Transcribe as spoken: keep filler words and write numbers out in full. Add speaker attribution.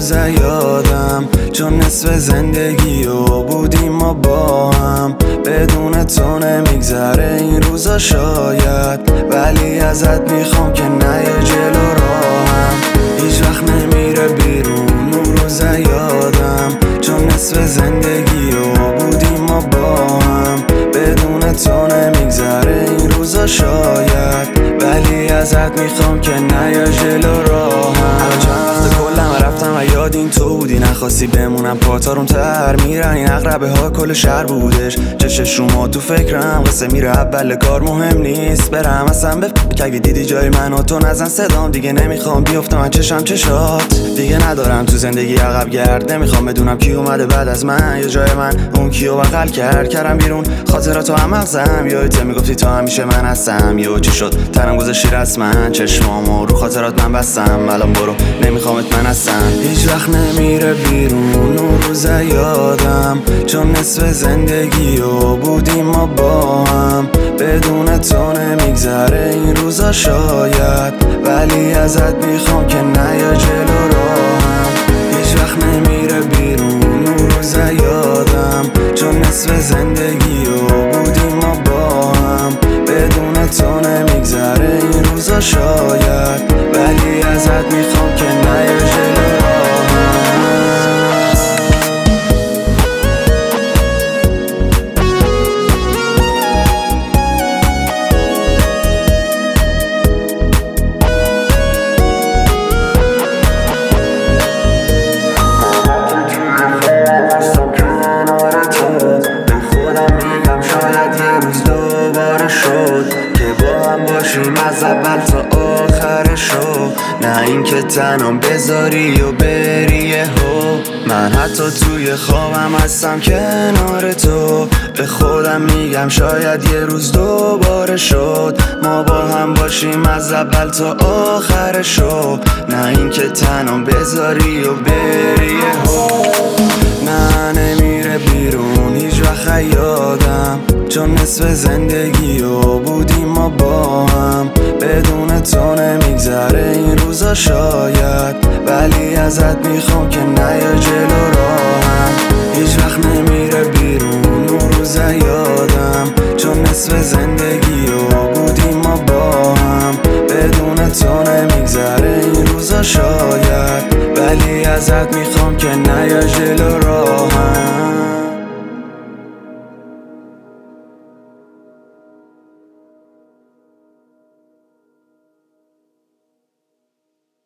Speaker 1: روزه یادم، چون نصف زندگی و بودیم ما با هم. بدون تو نمیگذره این روزا شاید، ولی ازت میخوام که نیا جلو راهم. هیچ وقت نمیره بیرون اون روزه یادم، چون نصف زندگی و بودیم ما با هم. بدون تو نمیگذره این روزا شاید، ولی ازت میخوام که نیا جلو راهم. چند وقت کلم رفتم و یاد این تو بودی، نخواستی بمونم پاتارون تر میرن. این اقربه ها کل شهر بودش، چشش ما تو فکرم قصه میره اول کار مهم نیست برم اصلا به فکر. اگه دیدی جای من و تو نزن صدام، دیگه نمیخوام بیفتم از چشم چشات. دیگه ندارم تو زندگی عقب گرد، نمیخوام بدونم کی اومده بعد از من یا جای من اون کیو بغل کرد. کردم بیرون خاطراتو هم مغزم، یادت میگفتی تا همیشه من هستم. یهو چی شد تنم گذاشتی رسما، چشمامو رو خاطرات من بستم. الان برو نمیخوامت من هستم. هیچ وقت نمیره بیرون اون روزه یادم، چون نصف زندگی و بودیم ما با هم. بدون تو نمیگذره این روزا شاید، ولی ازت میخوام که نیا جلو راهم. هیچ وقت نمیره بیرون اون روزه یادم، چون نصف زندگی و بودیم ما با هم. بدون تو نمیگذره این روزا شاید، ولی ازت میخوام که نیا جلو باشیم از اول تا آخرشو، نه اینکه تنم بذاری و بری یهو. من حتی توی خوابم هستم کنار تو، به خودم میگم شاید یه روز دوباره شد ما با هم باشیم از اول تا آخرشو، نه اینکه تنم بذاری و بری یهو. نه نمیره بیرون هیچ وقت یادم، چون نصف زندگی و بودیم ما با هم. بدون تو نمیگذره این روزا شاید، ولی ازت میخوام که نیا جلو راهم. هیچ وقت نمیره بیرون اون روزا یادم، چون نصف زندگی و بودیم ما با هم. بدون تو نمیگذره این روزا شاید، ولی ازت میخوام که نیا جلو راهم.